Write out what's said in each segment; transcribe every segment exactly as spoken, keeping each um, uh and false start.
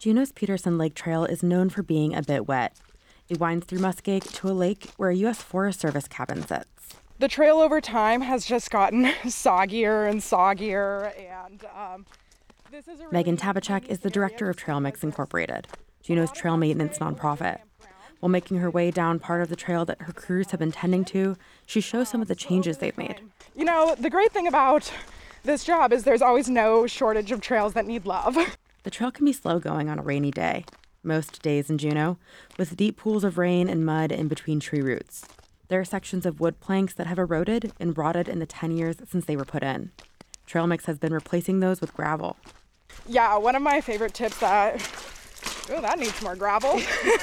Juneau's Peterson Lake Trail is known for being a bit wet. It winds through Muskeg to a lake where a U S Forest Service cabin sits. The trail over time has just gotten soggier and soggier, and um, this is a really Megan Tabachek is the director of Trail Mix Incorporated, Juneau's trail maintenance nonprofit. While making her way down part of the trail that her crews have been tending to, she shows some of the changes they've made. You know, the great thing about this job is there's always no shortage of trails that need love. The trail can be slow going on a rainy day, most days in Juneau, with deep pools of rain and mud in between tree roots. There are sections of wood planks that have eroded and rotted in the ten years since they were put in. Trail Mix has been replacing those with gravel. Yeah, one of my favorite tips that, oh, that needs more gravel.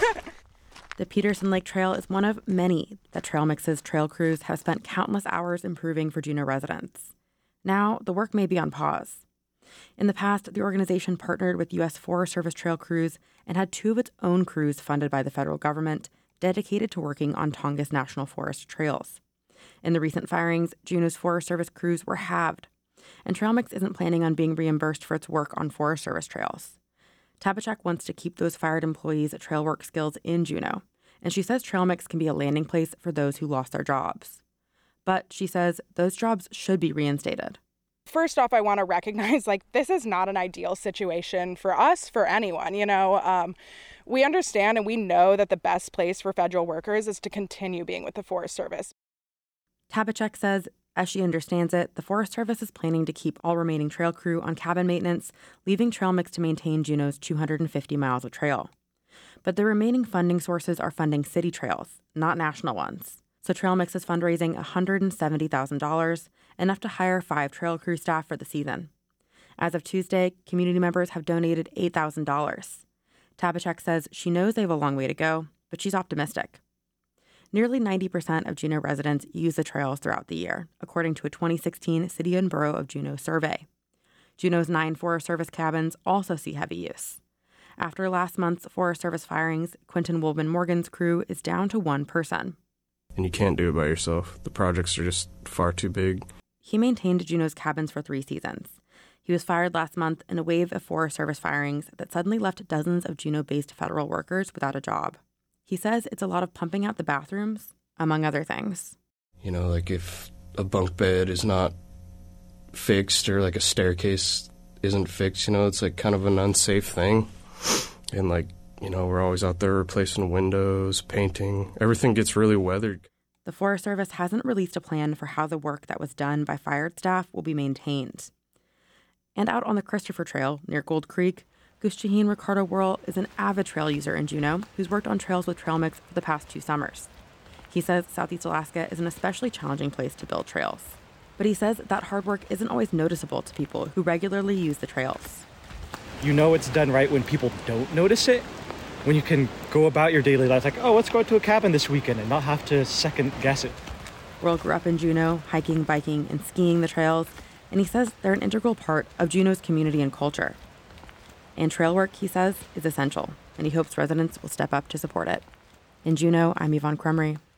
The Peterson Lake Trail is one of many that Trail Mix's trail crews have spent countless hours improving for Juneau residents. Now, the work may be on pause. In the past, the organization partnered with U S Forest Service trail crews and had two of its own crews funded by the federal government dedicated to working on Tongass National Forest trails. In the recent firings, Juneau's Forest Service crews were halved, and Trail Mix isn't planning on being reimbursed for its work on Forest Service trails. Tabachek wants to keep those fired employees' trail work skills in Juneau, and she says Trail Mix can be a landing place for those who lost their jobs. But she says those jobs should be reinstated. First off, I want to recognize, like, this is not an ideal situation for us, for anyone, you know. Um, we understand and we know that the best place for federal workers is to continue being with the Forest Service. Tabachek says, as she understands it, the Forest Service is planning to keep all remaining trail crew on cabin maintenance, leaving Trail Mix to maintain Juneau's two hundred fifty miles of trail. But the remaining funding sources are funding city trails, not national ones. So Trail Mix is fundraising one hundred seventy thousand dollars, enough to hire five trail crew staff for the season. As of Tuesday, community members have donated eight thousand dollars. Tabachek says she knows they have a long way to go, but she's optimistic. Nearly ninety percent of Juneau residents use the trails throughout the year, according to a twenty sixteen City and Borough of Juneau survey. Juneau's nine Forest Service cabins also see heavy use. After last month's Forest Service firings, Quentin Woolman Morgan's crew is down to one person. And you can't do it by yourself. The projects are just far too big. He maintained Juneau's cabins for three seasons. He was fired last month in a wave of Forest Service firings that suddenly left dozens of Juneau-based federal workers without a job. He says it's a lot of pumping out the bathrooms, among other things. You know, like if a bunk bed is not fixed or like a staircase isn't fixed, you know, it's like kind of an unsafe thing. And like, you know, we're always out there replacing windows, painting. Everything gets really weathered. The Forest Service hasn't released a plan for how the work that was done by fired staff will be maintained. And out on the Christopher Trail near Gold Creek, Gus Shaheen Ricardo Whirl is an avid trail user in Juneau who's worked on trails with Trail Mix for the past two summers. He says Southeast Alaska is an especially challenging place to build trails. But he says that hard work isn't always noticeable to people who regularly use the trails. You know it's done right when people don't notice it. When you can go about your daily life like, oh, let's go out to a cabin this weekend and not have to second guess it. Whirl grew up in Juneau, hiking, biking, and skiing the trails, and he says they're an integral part of Juneau's community and culture. And trail work, he says, is essential, and he hopes residents will step up to support it. In Juneau, I'm Yvonne Crumry.